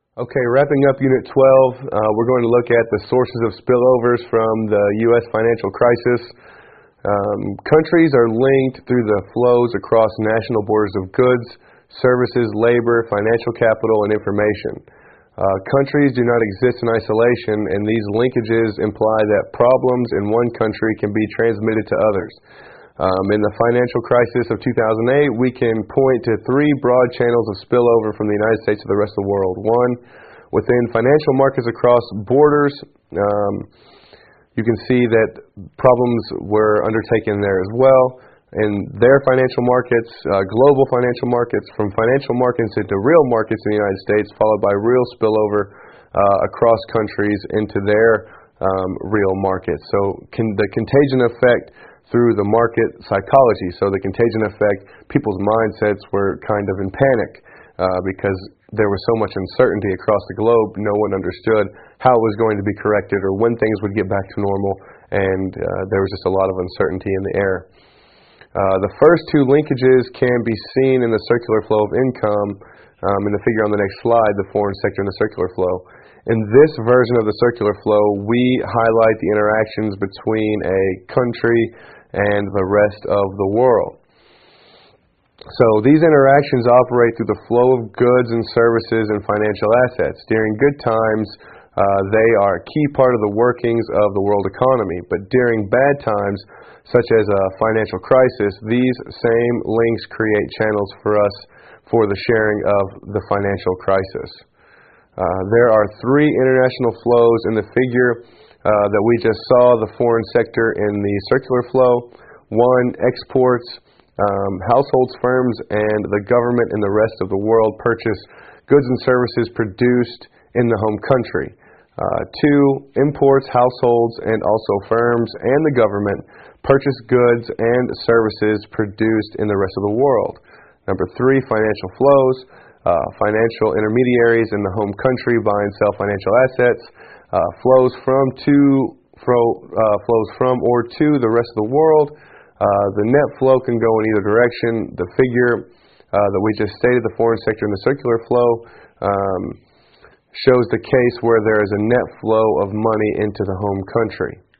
Okay, wrapping up Unit 12, we're going to look at the sources of spillovers from the U.S. financial crisis. Countries are linked through the flows across national borders of goods, services, labor, financial capital, and information. Countries do not exist in isolation, and these linkages imply that problems in one country can be transmitted to others. In the financial crisis of 2008, we can point to three broad channels of spillover from the United States to the rest of the world. One, within financial markets across borders, you can see that problems were undertaken there as well. In their financial markets, global financial markets, from financial markets into real markets in the United States, followed by real spillover across countries into their real markets. So the contagion effect through the market psychology. So the contagion effect, people's mindsets were kind of in panic because there was so much uncertainty across the globe. No one understood how it was going to be corrected or when things would get back to normal, and there was just a lot of uncertainty in the air. The first two linkages can be seen in the circular flow of income in the figure on the next slide, the foreign sector and the circular flow. In this version of the circular flow, we highlight the interactions between a country and the rest of the world. So these interactions operate through the flow of goods and services and financial assets. During good times, they are a key part of the workings of the world economy. But during bad times, such as a financial crisis, these same links create channels for us for the sharing of the financial crisis. There are three international flows in the figure that we just saw, the foreign sector in the circular flow. One, exports. Households, firms, and the government in the rest of the world purchase goods and services produced in the home country. Two, imports, households, and also firms and the government purchase goods and services produced in the rest of the world. Number three, financial flows. Financial intermediaries in the home country buy and sell financial assets. Flows from or to the rest of the world. The net flow can go in either direction. The figure that we just stated, the foreign sector and the circular flow, shows the case where there is a net flow of money into the home country.